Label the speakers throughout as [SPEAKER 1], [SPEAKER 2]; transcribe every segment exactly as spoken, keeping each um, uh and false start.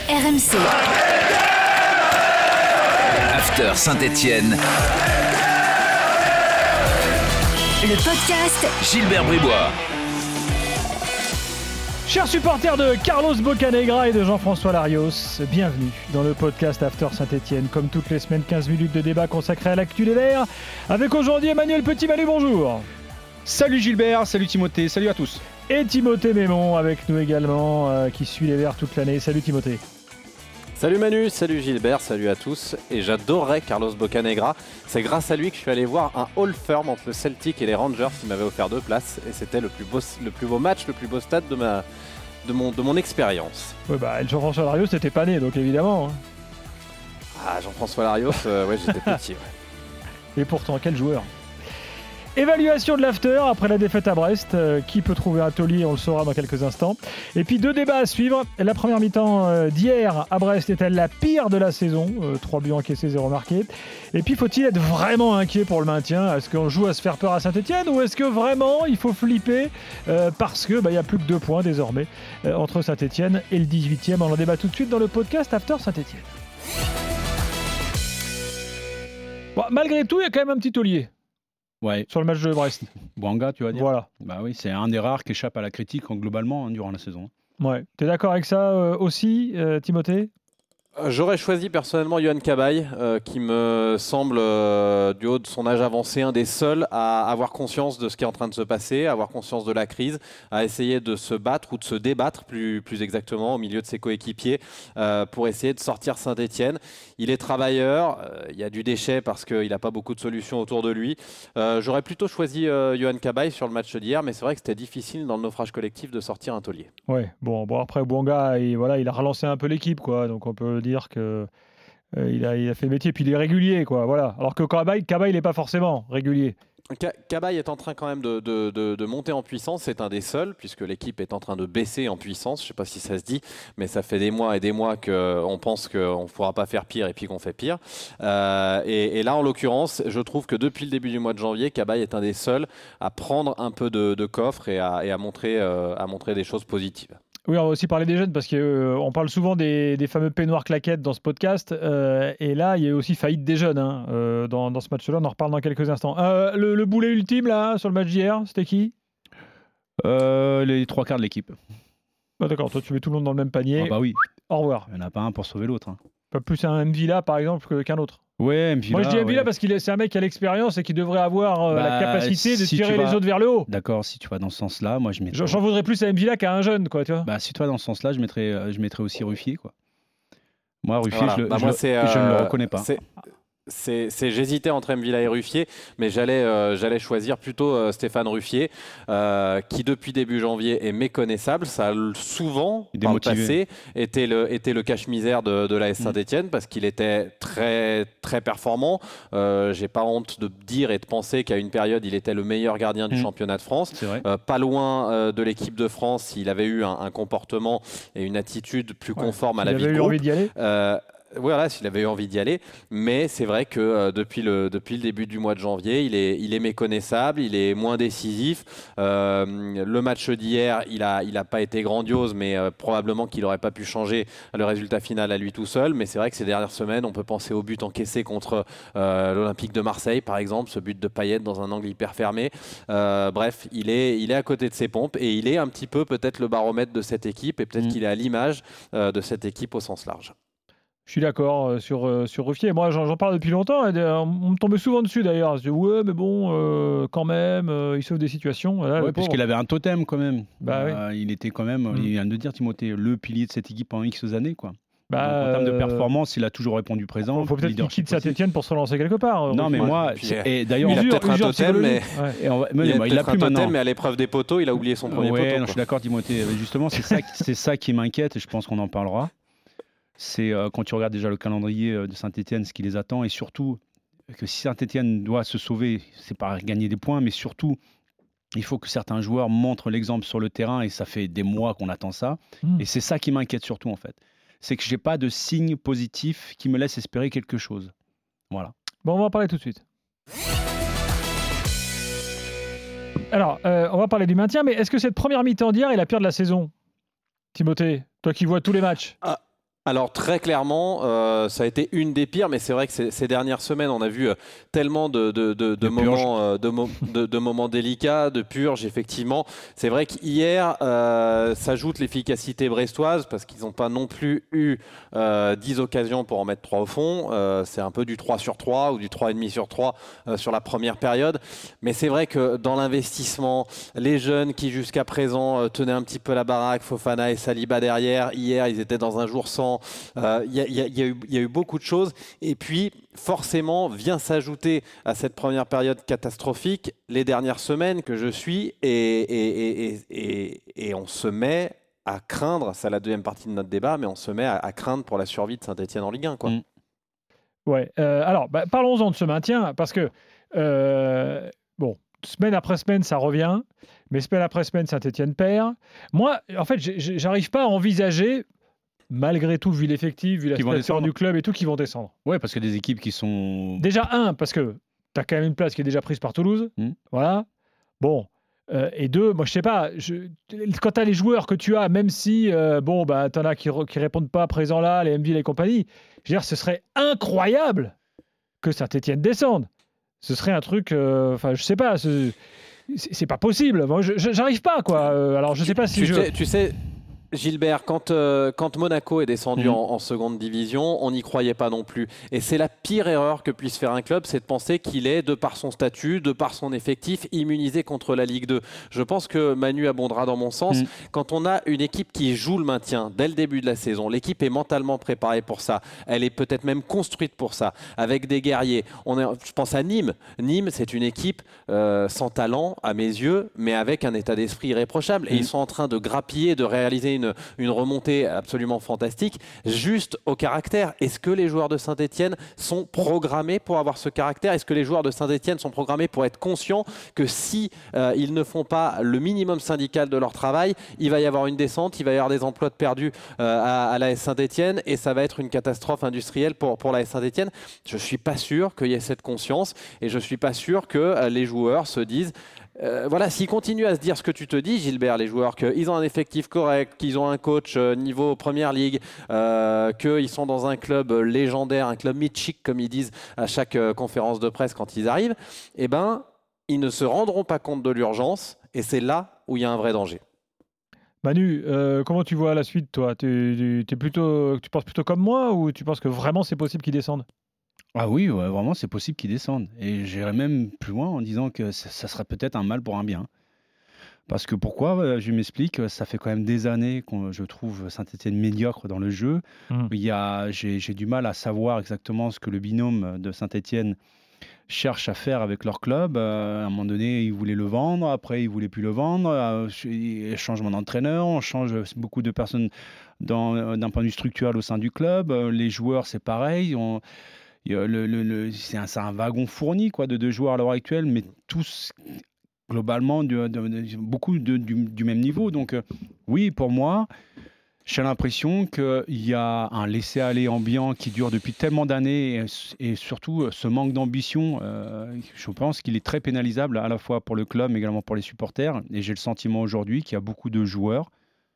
[SPEAKER 1] R M C.
[SPEAKER 2] After Saint-Étienne.
[SPEAKER 1] Le podcast
[SPEAKER 2] Gilbert Bribois.
[SPEAKER 3] Chers supporters de Carlos Bocanegra et de Jean-François Larios, bienvenue dans le podcast After Saint-Étienne. Comme toutes les semaines, quinze minutes de débat consacré à l'actu des Verts. Avec aujourd'hui Emmanuel Petit-Manu, bonjour.
[SPEAKER 4] Salut Gilbert, salut Timothée, salut à tous.
[SPEAKER 3] Et Timothée Mémon avec nous également, euh, qui suit les Verts toute l'année. Salut Timothée.
[SPEAKER 5] Salut Manu, salut Gilbert, salut à tous. Et j'adorais Carlos Bocanegra. C'est grâce à lui que je suis allé voir un Hall Firm entre le Celtic et les Rangers. Il m'avait offert deux places et c'était le plus beau, le plus beau match, le plus beau stade de, ma, de, mon, de mon expérience.
[SPEAKER 3] Ouais, bah, Jean-François Larios n'était pas né, donc évidemment. Hein.
[SPEAKER 5] Ah, Jean-François Larios, euh, ouais, j'étais petit. Ouais.
[SPEAKER 3] Et pourtant, quel joueur. Évaluation de l'after après la défaite à Brest. Euh, qui peut trouver un taulier, on le saura dans quelques instants. Et puis deux débats à suivre. La première mi-temps euh, d'hier à Brest est-elle la pire de la saison ? euh, Trois buts encaissés, zéro marqué. Et puis faut-il être vraiment inquiet pour le maintien ? Est-ce qu'on joue à se faire peur à Saint-Étienne ou est-ce que vraiment il faut flipper euh, parce qu'il bah, n'y a plus que deux points désormais euh, entre Saint-Étienne et le dix-huitième. On en débat tout de suite dans le podcast After Saint-Étienne. Bon, malgré tout, il y a quand même un petit taulier.
[SPEAKER 4] Ouais.
[SPEAKER 3] Sur le match de Brest.
[SPEAKER 4] Bouanga, tu vas dire.
[SPEAKER 3] Voilà.
[SPEAKER 4] Bah oui, c'est un des rares qui échappe à la critique en, globalement hein, durant la saison.
[SPEAKER 3] Ouais. T'es d'accord avec ça euh, aussi, euh, Timothée ?
[SPEAKER 5] J'aurais choisi personnellement Yohan Cabaye, euh, qui me semble, euh, du haut de son âge avancé, un des seuls à avoir conscience de ce qui est en train de se passer, à avoir conscience de la crise, à essayer de se battre ou de se débattre plus, plus exactement au milieu de ses coéquipiers euh, pour essayer de sortir Saint-Étienne. Il est travailleur, euh, il y a du déchet parce qu'il n'a pas beaucoup de solutions autour de lui. Euh, j'aurais plutôt choisi euh, Yohan Cabaye sur le match d'hier, mais c'est vrai que c'était difficile dans le naufrage collectif de sortir un taulier.
[SPEAKER 3] Ouais, bon, bon après Bouanga, il, voilà, il a relancé un peu l'équipe, quoi, donc on peut dire que euh, il, a, il a fait le métier, puis il est régulier, quoi, voilà. Alors que Cabaye, Cabaye, il n'est pas forcément régulier.
[SPEAKER 5] Cabaye est en train quand même de, de, de, de monter en puissance, c'est un des seuls, puisque l'équipe est en train de baisser en puissance, je ne sais pas si ça se dit, mais ça fait des mois et des mois qu'on pense qu'on ne pourra pas faire pire et puis qu'on fait pire. Euh, et, et là, en l'occurrence, je trouve que depuis le début du mois de janvier, Cabaye est un des seuls à prendre un peu de, de coffre et à, et à, montrer, euh, à montrer des choses positives.
[SPEAKER 3] Oui, on va aussi parler des jeunes parce qu'on euh, parle souvent des, des fameux peignoirs claquettes dans ce podcast. Euh, et là, il y a aussi faillite des jeunes hein, euh, dans, dans ce match-là. On en reparle dans quelques instants. Euh, le, le boulet ultime, là, sur le match d'hier, c'était qui ?
[SPEAKER 4] euh, Les trois quarts de l'équipe.
[SPEAKER 3] Ah, d'accord, toi, tu mets tout le monde dans le même panier.
[SPEAKER 4] Ah bah oui.
[SPEAKER 3] Au revoir.
[SPEAKER 4] Il n'y en a pas un pour sauver l'autre. Hein.
[SPEAKER 3] Pas plus un Mvila, par exemple, que, qu'un autre.
[SPEAKER 4] Ouais, Mvila.
[SPEAKER 3] Moi, je dis Mvila
[SPEAKER 4] ouais.
[SPEAKER 3] parce que c'est un mec qui a l'expérience et qui devrait avoir euh,
[SPEAKER 4] bah,
[SPEAKER 3] la capacité de
[SPEAKER 4] si
[SPEAKER 3] tirer
[SPEAKER 4] vas...
[SPEAKER 3] les autres vers le haut.
[SPEAKER 4] D'accord, si tu vas dans ce sens-là, moi je mettrais...
[SPEAKER 3] J'en voudrais plus à Mvila qu'à un jeune, quoi, tu vois.
[SPEAKER 4] Bah, si tu vas dans ce sens-là, je mettrais, je mettrais aussi Ruffier, quoi. Moi, Ruffier,
[SPEAKER 5] voilà.
[SPEAKER 4] je,
[SPEAKER 5] bah,
[SPEAKER 4] je,
[SPEAKER 5] moi,
[SPEAKER 4] je,
[SPEAKER 5] c'est,
[SPEAKER 4] je ne le
[SPEAKER 5] euh,
[SPEAKER 4] reconnais pas.
[SPEAKER 5] C'est... C'est, c'est, j'hésitais entre Mvila et Ruffier, mais j'allais, euh, j'allais choisir plutôt euh, Stéphane Ruffier, euh, qui depuis début janvier est méconnaissable. Ça a souvent, dans le passé, été le, été le cache-misère de, de l'A S Saint-Étienne, parce qu'il était très, très performant. Euh, j'ai pas honte de dire et de penser qu'à une période, il était le meilleur gardien du mmh. championnat de France.
[SPEAKER 4] Euh,
[SPEAKER 5] pas loin euh, de l'équipe de France, il avait eu un, un comportement et une attitude plus ouais, conforme à la vie de groupe.
[SPEAKER 3] Il avait eu envie d'y aller
[SPEAKER 5] euh, Voilà, s'il avait eu envie d'y aller, mais c'est vrai que euh, depuis, le, depuis le début du mois de janvier, il est, il est méconnaissable, il est moins décisif. Euh, le match d'hier, il n'a il a pas été grandiose, mais euh, probablement qu'il n'aurait pas pu changer le résultat final à lui tout seul. Mais c'est vrai que ces dernières semaines, on peut penser au but encaissé contre euh, l'Olympique de Marseille, par exemple, ce but de Payet dans un angle hyper fermé. Euh, bref, il est, il est à côté de ses pompes et il est un petit peu peut-être le baromètre de cette équipe et peut-être mmh. qu'il est à l'image euh, de cette équipe au sens large.
[SPEAKER 3] Je suis d'accord euh, sur, euh, sur Ruffier. Moi, j'en, j'en parle depuis longtemps. Et, euh, on me tombait souvent dessus, d'ailleurs. Je dis, ouais, mais bon, euh, quand même, euh, il sauve des situations. Là,
[SPEAKER 4] ouais, puisqu'il avait un totem, quand même.
[SPEAKER 3] Bah,
[SPEAKER 4] euh,
[SPEAKER 3] oui.
[SPEAKER 4] Il était quand même, mmh. il vient de dire, Timothée, le pilier de cette équipe en X années, quoi.
[SPEAKER 3] Bah,
[SPEAKER 4] donc, en termes de performance, il a toujours répondu présent.
[SPEAKER 3] Il faut peut-être qu'il quitte Saint-Étienne pour se relancer quelque part.
[SPEAKER 4] Non, mais
[SPEAKER 5] ouais.
[SPEAKER 4] moi,
[SPEAKER 5] puis,
[SPEAKER 4] et d'ailleurs,
[SPEAKER 5] il a
[SPEAKER 4] usure,
[SPEAKER 5] peut-être un totem, mais,
[SPEAKER 3] ouais.
[SPEAKER 5] et on va, mais, il a, mais il a plus un totem, maintenant. Mais à l'épreuve des poteaux, il a oublié son premier
[SPEAKER 4] ouais,
[SPEAKER 5] poteau.
[SPEAKER 4] Non, je suis d'accord, Timothée. Justement, c'est ça, c'est ça qui m'inquiète et je pense qu'on en parlera. C'est euh, quand tu regardes déjà le calendrier de Saint-Étienne, ce qui les attend, et surtout que si Saint-Étienne doit se sauver, c'est pas gagner des points, mais surtout, il faut que certains joueurs montrent l'exemple sur le terrain, et ça fait des mois qu'on attend ça. Mmh. Et c'est ça qui m'inquiète surtout, en fait. C'est que j'ai pas de signe positif qui me laisse espérer quelque chose. Voilà.
[SPEAKER 3] Bon, on va en parler tout de suite. Alors, euh, on va parler du maintien, mais est-ce que cette première mi-temps d'hier est la pire de la saison ? Timothée, toi qui vois tous les matchs.
[SPEAKER 5] Ah. Alors très clairement, euh, ça a été une des pires, mais c'est vrai que ces, ces dernières semaines, on a vu euh, tellement de, de, de, de,
[SPEAKER 4] De
[SPEAKER 5] moments, euh, de, mo- de, de moments délicats, de purges, effectivement. C'est vrai qu'hier, euh, s'ajoute l'efficacité brestoise, parce qu'ils n'ont pas non plus eu euh, dix occasions pour en mettre trois au fond. Euh, c'est un peu du trois sur trois ou du trois virgule cinq sur trois euh, sur la première période. Mais c'est vrai que dans l'investissement, les jeunes qui jusqu'à présent euh, tenaient un petit peu la baraque, Fofana et Saliba derrière, hier, ils étaient dans un jour sans. Il euh, y, y, y, y a eu beaucoup de choses. Et puis, forcément, vient s'ajouter à cette première période catastrophique les dernières semaines que je suis. Et, et, et, et, et on se met à craindre, c'est la deuxième partie de notre débat, mais on se met à, à craindre pour la survie de Saint-Etienne en Ligue un. Quoi.
[SPEAKER 3] Mmh. Ouais. Euh, alors, bah, parlons-en de ce maintien, parce que, euh, bon, semaine après semaine, ça revient. Mais semaine après semaine, Saint-Etienne perd. Moi, en fait, j'arrive pas à envisager... malgré tout, vu l'effectif, vu la situation du club et tout, qui vont descendre.
[SPEAKER 4] Ouais, parce que des équipes qui sont...
[SPEAKER 3] Déjà, un, parce que tu as quand même une place qui est déjà prise par Toulouse. Mmh. Voilà. Bon. Euh, et deux, moi, je sais pas, je... quand tu as les joueurs que tu as, même si, euh, bon, bah, tu en as qui, re... qui répondent pas présents là, les Mville et compagnie, je veux dire, ce serait incroyable que Saint-Etienne descende. Ce serait un truc, enfin, euh, je sais pas, c'est... c'est pas possible. Moi, je... j'arrive pas, quoi. Euh, alors, je sais pas si
[SPEAKER 5] tu
[SPEAKER 3] je...
[SPEAKER 5] Sais, tu sais... Gilbert, quand, euh, quand Monaco est descendu
[SPEAKER 3] mmh.
[SPEAKER 5] en, en seconde division, on n'y croyait pas non plus. Et c'est la pire erreur que puisse faire un club, c'est de penser qu'il est, de par son statut, de par son effectif, immunisé contre la Ligue deux. Je pense que Manu abondera dans mon sens. Mmh. Quand on a une équipe qui joue le maintien dès le début de la saison, l'équipe est mentalement préparée pour ça. Elle est peut-être même construite pour ça, avec des guerriers. On est, je pense à Nîmes. Nîmes, c'est une équipe euh, sans talent, à mes yeux, mais avec un état d'esprit irréprochable. Mmh. Et ils sont en train de grappiller, de réaliser une Une, une remontée absolument fantastique, juste au caractère. Est-ce que les joueurs de Saint-Etienne sont programmés pour avoir ce caractère ? Est-ce que les joueurs de Saint-Etienne sont programmés pour être conscients que si euh, ils ne font pas le minimum syndical de leur travail, il va y avoir une descente, il va y avoir des emplois de perdus euh, à, à l'A S Saint-Etienne et ça va être une catastrophe industrielle pour, pour l'A S Saint-Etienne ? Je ne suis pas sûr qu'il y ait cette conscience et je ne suis pas sûr que euh, les joueurs se disent Euh, voilà, s'ils continuent à se dire ce que tu te dis, Gilbert, les joueurs, qu'ils ont un effectif correct, qu'ils ont un coach euh, niveau Première Ligue, euh, qu'ils sont dans un club légendaire, un club mythique, comme ils disent à chaque euh, conférence de presse quand ils arrivent, eh ben, ils ne se rendront pas compte de l'urgence et c'est là où il y a un vrai danger.
[SPEAKER 3] Manu, euh, comment tu vois la suite, toi ? tu, tu, plutôt, tu penses plutôt comme moi ou tu penses que vraiment c'est possible qu'ils descendent ?
[SPEAKER 4] Ah oui, ouais, vraiment, c'est possible qu'ils descendent. Et j'irais même plus loin en disant que ça, ça serait peut-être un mal pour un bien. Parce que pourquoi ? Je m'explique, ça fait quand même des années que je trouve Saint-Etienne médiocre dans le jeu. Mmh. Il y a, j'ai, j'ai du mal à savoir exactement ce que le binôme de Saint-Etienne cherche à faire avec leur club. Euh, à un moment donné, ils voulaient le vendre, après ils ne voulaient plus le vendre. Euh, changement d'entraîneur, on change beaucoup de personnes dans, d'un point de vue structurel au sein du club. Les joueurs, c'est pareil. On, Le, le, le, c'est, un, c'est un wagon fourni quoi, de deux joueurs à l'heure actuelle, mais tous globalement de, de, de, beaucoup de, du, du même niveau. Donc euh, oui, pour moi, j'ai l'impression qu'il y a un laisser-aller ambiant qui dure depuis tellement d'années et, et surtout ce manque d'ambition, euh, je pense qu'il est très pénalisable à la fois pour le club mais également pour les supporters. Et j'ai le sentiment aujourd'hui qu'il y a beaucoup de joueurs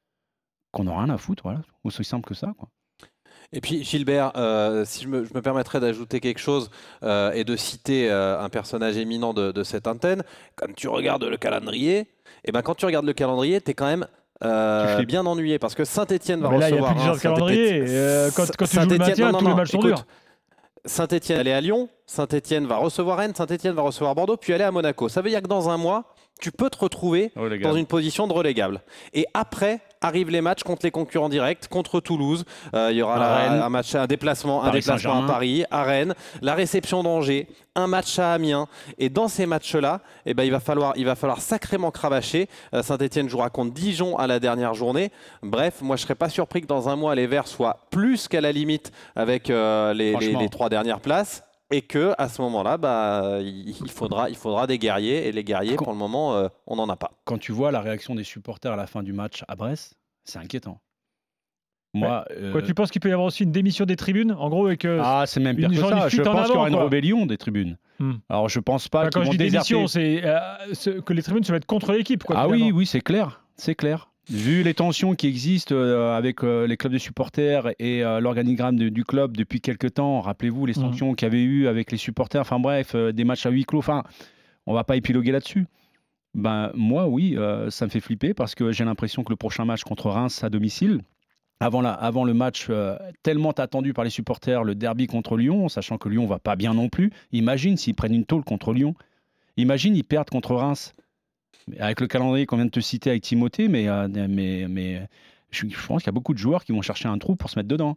[SPEAKER 4] qu'on n'a rien à foutre, voilà, aussi simple que ça, quoi.
[SPEAKER 5] Et puis Gilbert, euh, si je me, je me permettrais d'ajouter quelque chose euh, et de citer euh, un personnage éminent de, de cette antenne, quand tu regardes le calendrier, et ben quand tu regardes le calendrier, tu es quand même euh, bien ennuyé parce que Saint-Etienne va
[SPEAKER 3] mais là,
[SPEAKER 5] recevoir...
[SPEAKER 3] Il n'y a plus de calendrier. Euh, quand, quand tu joues le maintien, non, tous non, les matchs sont durs.
[SPEAKER 5] Saint-Etienne, elle est à Lyon, Saint-Etienne va recevoir Rennes, Saint-Etienne va recevoir Bordeaux, puis elle est à Monaco. Ça veut dire que dans un mois, tu peux te retrouver relégable. Dans une position de relégable. Et après, arrivent les matchs contre les concurrents directs, contre Toulouse. Euh, il y aura la, un match, un déplacement, un déplacement à Paris, à Rennes, la réception d'Angers, un match à Amiens. Et dans ces matchs-là, eh ben, il va falloir, il va falloir sacrément cravacher. Euh, Saint-Etienne jouera contre Dijon à la dernière journée. Bref, moi, je ne serais pas surpris que dans un mois, les Verts soient plus qu'à la limite avec euh, les, les, les trois dernières places. Et qu'à ce moment-là, bah, il, faudra, il faudra des guerriers. Et les guerriers, quand, pour le moment, euh, on n'en a pas.
[SPEAKER 4] Quand tu vois la réaction des supporters à la fin du match à Brest, c'est inquiétant. Moi,
[SPEAKER 3] ouais. euh... Quoi, tu penses qu'il peut y avoir aussi une démission des tribunes, en gros, avec euh,
[SPEAKER 4] ah, c'est même pire que ça. Je pense qu'il y aura une rébellion des tribunes. Hmm. Alors, je pense pas.
[SPEAKER 3] Enfin,
[SPEAKER 4] qu'ils
[SPEAKER 3] quand
[SPEAKER 4] vont
[SPEAKER 3] je dis
[SPEAKER 4] déserter.
[SPEAKER 3] démission, c'est euh, que les tribunes se mettent contre l'équipe. Quoi,
[SPEAKER 4] ah oui, oui, c'est clair, c'est clair. Vu les tensions qui existent euh, avec euh, les clubs de supporters et euh, l'organigramme de- du club depuis quelques temps, rappelez-vous les sanctions qu'il y avait eu avec les supporters, enfin bref, euh, des matchs à huis clos, enfin, on va pas épiloguer là-dessus. Ben, moi, oui, euh, ça me fait flipper parce que j'ai l'impression que le prochain match contre Reims à domicile, avant, la, avant le match euh, tellement attendu par les supporters, le derby contre Lyon, sachant que Lyon va pas bien non plus, imagine s'ils prennent une tôle contre Lyon, imagine ils perdent contre Reims. Avec le calendrier qu'on vient de te citer avec Timothée, mais, euh, mais, mais je, je pense qu'il y a beaucoup de joueurs qui vont chercher un trou pour se mettre dedans.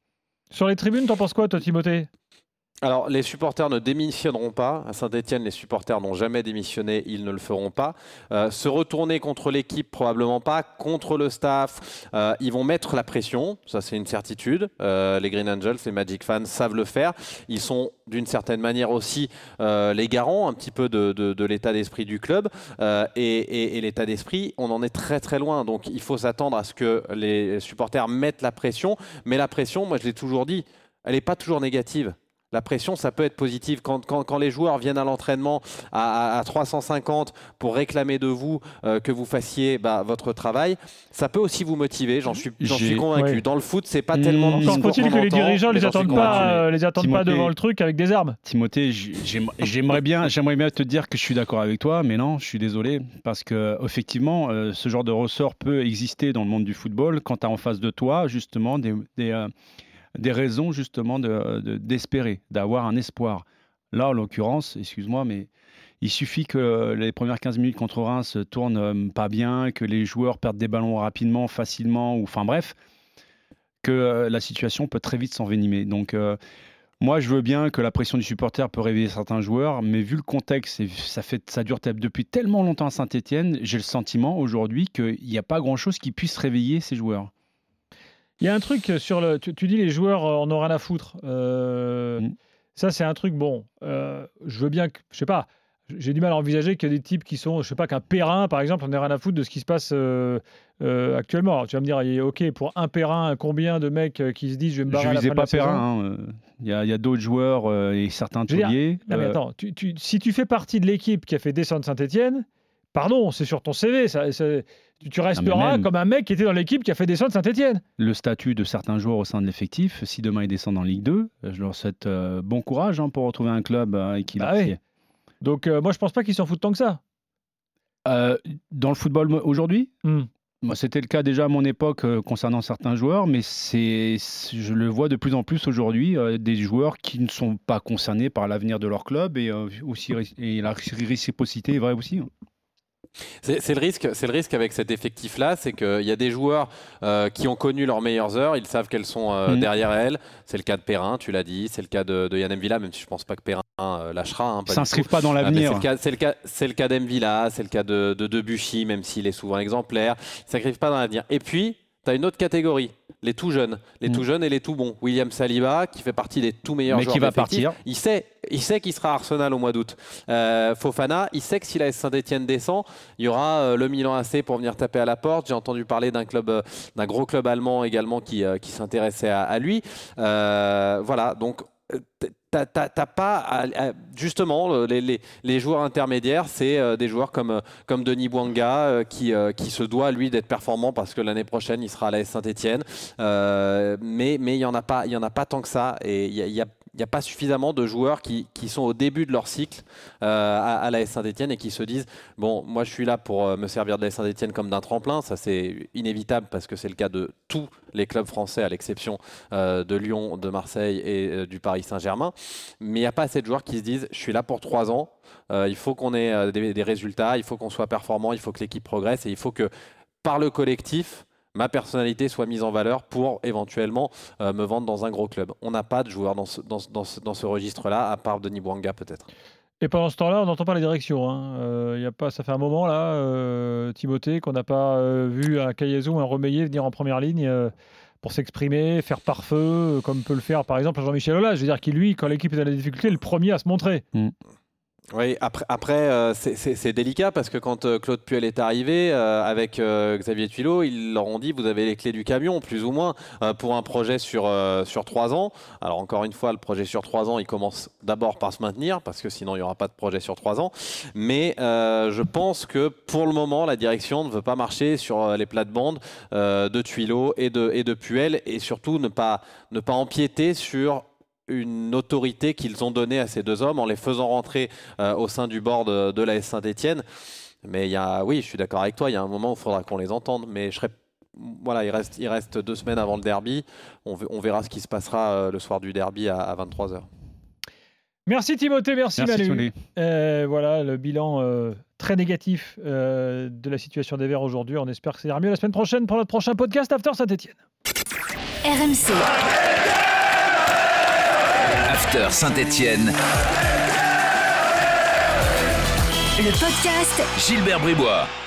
[SPEAKER 3] Sur les tribunes, t'en penses quoi, toi, Timothée ?
[SPEAKER 5] Alors, les supporters ne démissionneront pas. À Saint-Etienne, les supporters n'ont jamais démissionné, ils ne le feront pas. Euh, se retourner contre l'équipe, probablement pas. Contre le staff, euh, ils vont mettre la pression, ça c'est une certitude. Euh, les Green Angels, les Magic fans savent le faire. Ils sont d'une certaine manière aussi euh, les garants un petit peu de, de, de l'état d'esprit du club. Euh, et, et, et l'état d'esprit, on en est très très loin. Donc, il faut s'attendre à ce que les supporters mettent la pression. Mais la pression, moi je l'ai toujours dit, elle n'est pas toujours négative. La pression, ça peut être positif. Quand, quand, quand les joueurs viennent à l'entraînement à, à, à trois cent cinquante pour réclamer de vous euh, que vous fassiez bah, votre travail, ça peut aussi vous motiver. J'en suis, j'en suis convaincu.
[SPEAKER 3] Ouais.
[SPEAKER 5] Dans le foot, c'est pas tellement
[SPEAKER 3] Encore
[SPEAKER 5] discours
[SPEAKER 3] faut-il
[SPEAKER 5] qu'on
[SPEAKER 3] que les
[SPEAKER 5] entend,
[SPEAKER 3] dirigeants
[SPEAKER 5] mais
[SPEAKER 3] les
[SPEAKER 5] j'en suis
[SPEAKER 3] attendent
[SPEAKER 5] convaincu.
[SPEAKER 3] pas, euh, les attendent pas
[SPEAKER 4] Timothée-
[SPEAKER 3] devant le truc avec des armes.
[SPEAKER 4] Timothée, j'ai- j'aimerais bien, j'aimerais bien te dire que je suis d'accord avec toi, mais non, je suis désolé, parce que effectivement, euh, ce genre de ressort peut exister dans le monde du football quand tu as en face de toi justement des, des, euh, des raisons justement de- de- d'espérer, d'avoir un espoir. Là, en l'occurrence, excuse-moi, mais il suffit que les premières quinze minutes contre Reims tournent euh, pas bien, que les joueurs perdent des ballons rapidement, facilement, ou enfin bref, que euh, la situation peut très vite s'envenimer. Donc, euh, moi, je veux bien que la pression du supporter peut réveiller certains joueurs, mais vu le contexte, et ça, fait, ça dure t- depuis tellement longtemps à Saint-Etienne, j'ai le sentiment aujourd'hui qu'il n'y a pas grand-chose qui puisse réveiller ces joueurs.
[SPEAKER 3] Il y a un truc sur le. Tu, tu dis les joueurs euh, en ont rien à foutre. Euh,
[SPEAKER 4] Mm.
[SPEAKER 3] Ça, c'est un truc bon. Euh, je veux bien que. Je sais pas. J'ai du mal à envisager qu'il y a des types qui sont. Je sais pas, qu'un Perrin, par exemple, on n'a rien à foutre de ce qui se passe euh, euh, actuellement. Alors, tu vas me dire, il est OK, pour un Perrin, combien de mecs euh, qui se disent je vais me barrer
[SPEAKER 4] Je
[SPEAKER 3] à la
[SPEAKER 4] visais
[SPEAKER 3] fin de
[SPEAKER 4] pas
[SPEAKER 3] la saison.
[SPEAKER 4] Perrin. hein, euh, Il y a, il y a d'autres joueurs euh, et certains
[SPEAKER 3] Je veux dire,
[SPEAKER 4] tauliers.
[SPEAKER 3] Non, mais
[SPEAKER 4] euh,
[SPEAKER 3] attends, tu, tu- si tu fais partie de l'équipe qui a fait descendre Saint-Etienne, pardon, c'est sur ton C V. Ça, ça- tu, tu resteras
[SPEAKER 4] même-
[SPEAKER 3] comme un mec qui était dans l'équipe qui a fait descendre Saint-Etienne.
[SPEAKER 4] le statut de certains joueurs au sein de l'effectif, si demain ils descendent en Ligue deux, euh, je leur souhaite euh, bon courage hein, pour retrouver un club euh, qui
[SPEAKER 3] Bah
[SPEAKER 4] leur
[SPEAKER 3] oui.
[SPEAKER 4] sied.
[SPEAKER 3] Donc, euh, moi, je pense pas qu'ils s'en foutent tant que ça.
[SPEAKER 4] Euh, Dans le football mo- aujourd'hui,
[SPEAKER 3] Hmm.
[SPEAKER 4] moi, c'était le cas déjà à mon époque euh, concernant certains joueurs, mais c'est, c'est- je le vois de plus en plus aujourd'hui, euh, des joueurs qui ne sont pas concernés par l'avenir de leur club et, euh, aussi, ré- et la réciprocité est vraie aussi. hein.
[SPEAKER 5] C'est c'est le risque, c'est le risque avec cet effectif-là, c'est qu'il y a des joueurs euh, qui ont connu leurs meilleures heures, ils savent qu'elles sont euh,
[SPEAKER 4] Mm.
[SPEAKER 5] derrière elles. C'est le cas de Perrin, tu l'as dit, c'est le cas de, de Yann M'Vila, même si je pense pas que Perrin euh, lâchera. Hein, pas
[SPEAKER 4] Ils
[SPEAKER 5] du
[SPEAKER 4] s'inscrivent
[SPEAKER 5] tout.
[SPEAKER 4] pas dans
[SPEAKER 5] Ah, mais
[SPEAKER 4] l'avenir.
[SPEAKER 5] c'est le cas, c'est le cas, c'est le cas d'Mvila, c'est le cas de, de Debuchy, même s'il est souvent exemplaire. Ils ne s'inscrivent pas dans l'avenir. Et puis, tu as une autre catégorie, les tout jeunes, les
[SPEAKER 4] Mm.
[SPEAKER 5] tout jeunes et les tout bons. William Saliba, qui fait partie des tout meilleurs
[SPEAKER 4] Mais
[SPEAKER 5] joueurs
[SPEAKER 4] qui va
[SPEAKER 5] de l'effectif,
[SPEAKER 4] partir.
[SPEAKER 5] Il sait, il sait qu'il sera à Arsenal au mois d'août. Euh, Fofana, il sait que si la Saint-Etienne descend, il y aura euh, le Milan A C pour venir taper à la porte. J'ai entendu parler d'un club, euh, d'un gros club allemand également qui, euh, qui s'intéressait à, à lui. Euh, voilà, donc euh, t'as, t'as, t'as pas à- à- justement les, les, les joueurs intermédiaires, c'est euh, des joueurs comme, euh, comme Denis Bouanga euh, qui, euh, qui se doit lui d'être performant parce que l'année prochaine il sera à la Saint-Etienne. Euh, mais mais il y en a pas, il y en a pas tant que ça et il y a, il y a il n'y a pas suffisamment de joueurs qui, qui sont au début de leur cycle euh, à, à l'A S Saint-Etienne et qui se disent bon, moi je suis là pour euh, me servir de l'A S Saint-Etienne comme d'un tremplin. Ça c'est inévitable parce que c'est le cas de tous les clubs français à l'exception euh, de Lyon, de Marseille et euh, du Paris Saint-Germain. Mais il n'y a pas assez de joueurs qui se disent je suis là pour trois ans, euh, il faut qu'on ait euh, des, des résultats, il faut qu'on soit performant, il faut que l'équipe progresse et il faut que par le collectif, ma personnalité soit mise en valeur pour éventuellement euh, me vendre dans un gros club. On n'a pas de joueurs dans ce, dans ce, dans ce, dans ce registre-là, à part Denis Bouanga peut-être.
[SPEAKER 3] Et pendant ce temps-là, on n'entend pas les directions. Hein. Euh, y a pas, ça fait un moment, là, euh, Timothée, qu'on n'a pas euh, vu un Caillezou ou un Romeyer venir en première ligne euh, pour s'exprimer, faire par feu, euh, comme peut le faire par exemple Jean-Michel Aulas. Je veux dire qu'il, lui, quand l'équipe est dans la difficulté, est le premier à se montrer.
[SPEAKER 4] Mm.
[SPEAKER 5] Oui, après, après euh, c'est, c'est, c'est délicat parce que quand euh, Claude Puel est arrivé euh, avec euh, Xavier Tuilot, ils leur ont dit vous avez les clés du camion, plus ou moins, euh, pour un projet sur, euh, sur trois ans. Alors encore une fois, le projet sur trois ans, il commence d'abord par se maintenir parce que sinon il n'y aura pas de projet sur trois ans. Mais euh, je pense que pour le moment, la direction ne veut pas marcher sur les plates-bandes euh, de Tuilot et de, et de Puel et surtout ne pas, ne pas empiéter sur une autorité qu'ils ont donnée à ces deux hommes en les faisant rentrer euh, au sein du board de, de l'A S Saint-Etienne. Mais il y a, oui, je suis d'accord avec toi, il y a un moment où il faudra qu'on les entende. Mais je serais, voilà, il reste, il reste deux semaines avant le derby. On, on verra ce qui se passera euh, le soir du derby à, à vingt-trois heures.
[SPEAKER 3] Merci Timothée, merci,
[SPEAKER 4] Merci
[SPEAKER 3] Manu. Euh, voilà le bilan euh, très négatif euh, de la situation des Verts aujourd'hui. On espère que ça ira mieux la semaine prochaine pour notre prochain podcast After Saint-Etienne.
[SPEAKER 1] R M C.
[SPEAKER 2] After Saint-Etienne.
[SPEAKER 1] Le podcast
[SPEAKER 2] Gilbert Bribois.